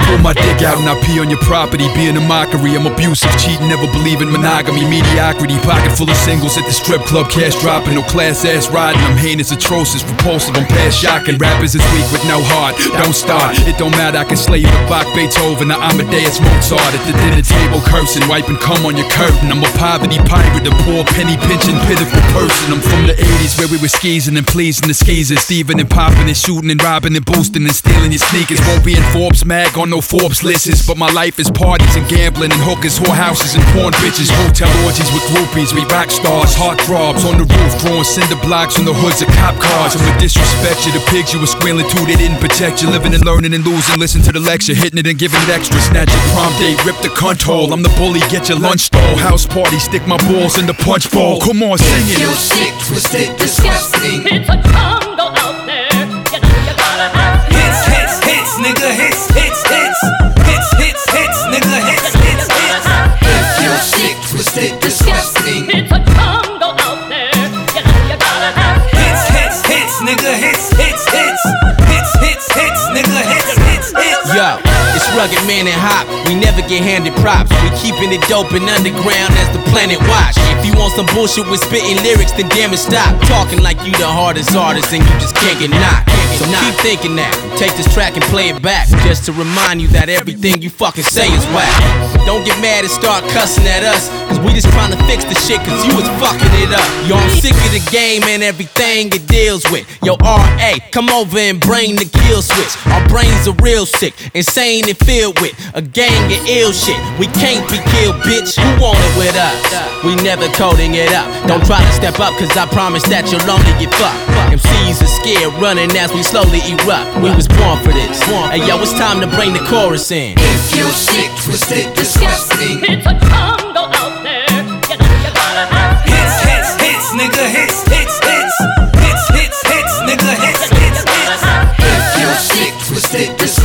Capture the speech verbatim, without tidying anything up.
pull my dick out and I pee on your property, being a mockery. I'm abusive, cheating, never believe in monogamy. Mediocrity, pocket full of singles at the strip club, cash dropping, no class ass riding. I'm heinous, atrocious, repulsive, I'm past shocking. Rappers is weak with no heart, don't start. It don't matter, I can slay you with Bach, Beethoven, or Amadeus Mozart. At the dinner table cursing, wiping cum on your curtain. I'm a poverty pirate, a poor penny pinching, pitiful person. I'm from the eighties where we were skeezing and pleasing the skeezers, thieving and popping and shooting and robbing and boosting and stealing your sneakers. Won't be in Forbes mag on no Forbes lists, but my life is parties and gambling and hookers, whorehouses and porn bitches, hotel orgies with groupies. We rock stars, heartthrobs on the roof, throwing cinder blocks on the hoods of cop cars. I'ma disrespect you, the pigs you were squealing to, they didn't protect you. Living and learning and losing, listen to the lecture, hitting it and giving it extra. Snatch your prom date, rip the cunt hole. I'm the bully, get your lunch stall. House party, stick my balls in the punch bowl. Come on, sing it. You're sick, twisted, disgusting. It's a jungle out there. You know you gotta have hits, hits, hits, nigga, hits, hits, hits, hits, hits, hits, nigga, hits, hits, hits. If you're sick, twisted, disgusting. It's a jungle out there. You know you gotta have hits, hits, hits, nigga, hits, hits, hits, hits, hits, hits, nigga, hits, hits, hits. Yo, it's Rugged Man and Hop. We never get handed props. We keeping it dope and underground as the planet watch. If you want some bullshit with spitting lyrics, then damn it stop talking like you the hardest artist and you just can't get knocked. So keep thinking that. Take this track and play it back, just to remind you that everything you fucking say is whack. Don't get mad and start cussing at us, cause we just trying to fix the shit, cause you was fucking it up. Yo, I'm sick of the game and everything it deals with. Yo, R A, come over and bring the kill switch. Our brains are real sick, insane and filled with a gang of ill shit. We can't be killed, bitch. Who want it with us? We never coding it up. Don't try to step up, cause I promise that you'll only get fucked. M Cs are scared, running as we slowly erupt. We was born for this. Hey yo, it's time to bring the chorus in. If you're sick, twisted, disgusting. it's a jungle out there. You know you gotta have hits, hits, hits, nigga, hits, hits, hits, hits, hits, hits, nigga, hits, hits, hits. If you're sick, twisted, disgusting.